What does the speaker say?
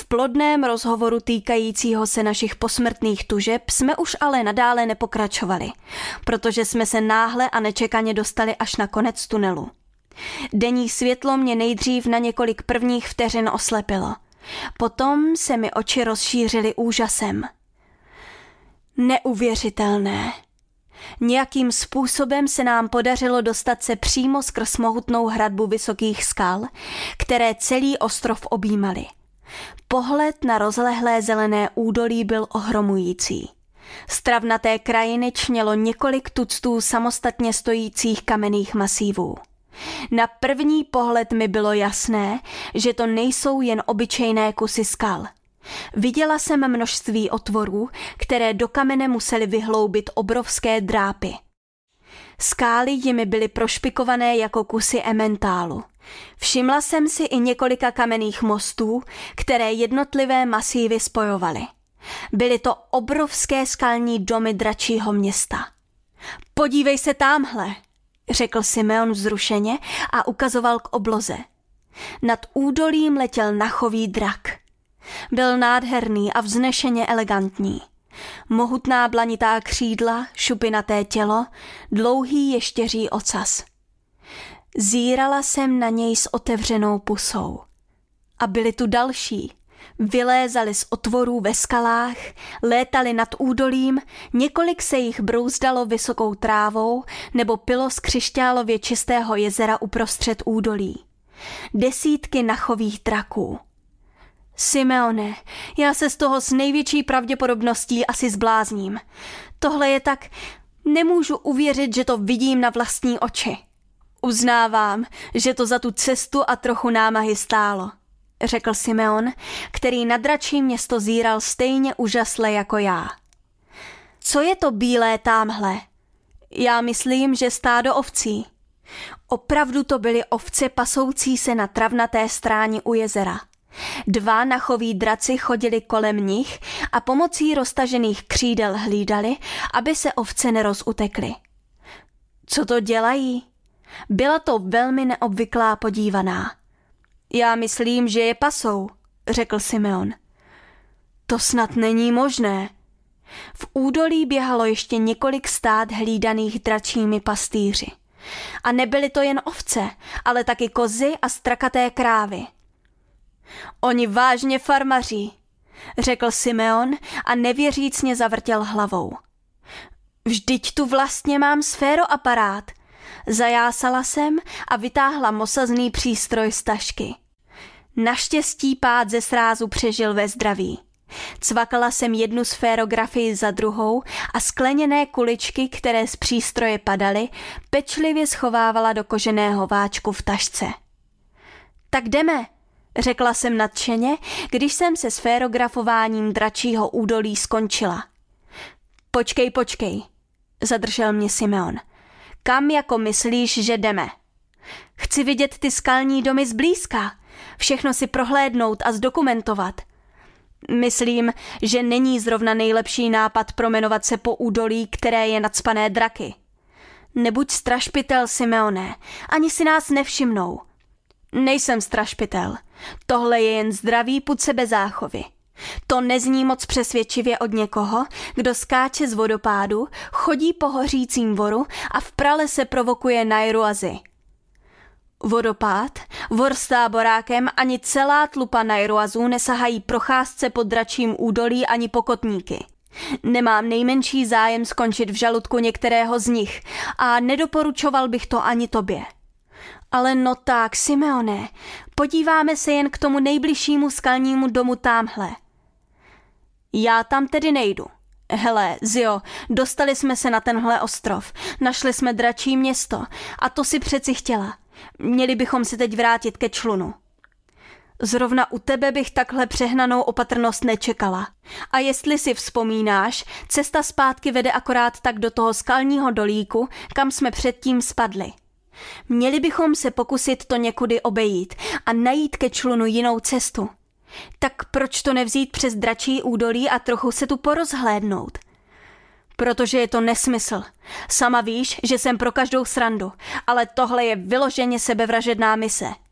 plodném rozhovoru týkajícího se našich posmrtných tužeb jsme už ale nadále nepokračovali, protože jsme se náhle a nečekaně dostali až na konec tunelu. Denní světlo mě nejdřív na několik prvních vteřin oslepilo. Potom se mi oči rozšířily úžasem. Neuvěřitelné. Nějakým způsobem se nám podařilo dostat se přímo skrz mohutnou hradbu vysokých skal, které celý ostrov objímaly. Pohled na rozlehlé zelené údolí byl ohromující. Z travnaté krajiny čnělo několik tuctů samostatně stojících kamenných masívů. Na první pohled mi bylo jasné, že to nejsou jen obyčejné kusy skal. Viděla jsem množství otvorů, které do kamene musely vyhloubit obrovské drápy. Skály jimi byly prošpikované jako kusy ementálu. Všimla jsem si i několika kamenných mostů, které jednotlivé masívy spojovaly. Byly to obrovské skalní domy dračího města. Podívej se támhle, řekl Simeon vzrušeně a ukazoval k obloze. Nad údolím letěl nachový drak. Byl nádherný a vznešeně elegantní. Mohutná blanitá křídla, šupinaté tělo, dlouhý ještěří ocas. Zírala jsem na něj s otevřenou pusou. A byli tu další. Vylézali z otvorů ve skalách, létali nad údolím, několik se jich brouzdalo vysokou trávou nebo pilo z křišťálově čistého jezera uprostřed údolí. Desítky nachových draků. Simeone, já se z toho s největší pravděpodobností asi zblázním. Tohle je tak... Nemůžu uvěřit, že to vidím na vlastní oči. Uznávám, že to za tu cestu a trochu námahy stálo, řekl Simeon, který na dračí město zíral stejně úžasle jako já. Co je to bílé támhle? Já myslím, že stádo ovcí. Opravdu to byly ovce pasoucí se na travnaté stráni u jezera. Dva nachoví draci chodili kolem nich a pomocí roztažených křídel hlídali, aby se ovce nerozutekly. Co to dělají? Byla to velmi neobvyklá podívaná. Já myslím, že je pasou, řekl Simeon. To snad není možné. V údolí běhalo ještě několik stád hlídaných dračími pastýři. A nebyly to jen ovce, ale taky kozy a strakaté krávy. Oni vážně farmaří, řekl Simeon a nevěřícně zavrtěl hlavou. Vždyť tu vlastně mám sféroaparát. Zajásala jsem a vytáhla mosazný přístroj z tašky. Naštěstí pád ze srázu přežil ve zdraví. Cvakala jsem jednu sférografii za druhou a skleněné kuličky, které z přístroje padaly, pečlivě schovávala do koženého váčku v tašce. Tak jdeme, řekla jsem nadšeně, když jsem se sférografováním dračího údolí skončila. Počkej, zadržel mě Simeon. Kam jako myslíš, že jdeme? Chci vidět ty skalní domy zblízka, všechno si prohlédnout a zdokumentovat. Myslím, že není zrovna nejlepší nápad promenovat se po údolí, které je nacpané draky. Nebuď strašpitel, Simeone, ani si nás nevšimnou. Nejsem strašpitel, tohle je jen zdravý pud sebezáchovy. To nezní moc přesvědčivě od někoho, kdo skáče z vodopádu, chodí po hořícím voru a v pralese provokuje Nairuazy. Vodopád, vor s táborákem ani celá tlupa Nairuazů nesahají procházce po dračím údolí ani pokotníky. Nemám nejmenší zájem skončit v žaludku některého z nich a nedoporučoval bych to ani tobě. Ale no tak, Simeone, podíváme se jen k tomu nejbližšímu skalnímu domu támhle. Já tam tedy nejdu. Hele, Zio, dostali jsme se na tenhle ostrov, našli jsme dračí město a to si přeci chtěla. Měli bychom se teď vrátit ke člunu. Zrovna u tebe bych takhle přehnanou opatrnost nečekala. A jestli si vzpomínáš, cesta zpátky vede akorát tak do toho skalního dolíku, kam jsme předtím spadli. Měli bychom se pokusit to někudy obejít a najít ke člunu jinou cestu. Tak proč to nevzít přes dračí údolí a trochu se tu porozhlédnout? Protože je to nesmysl. Sama víš, že jsem pro každou srandu, ale tohle je vyloženě sebevražedná mise.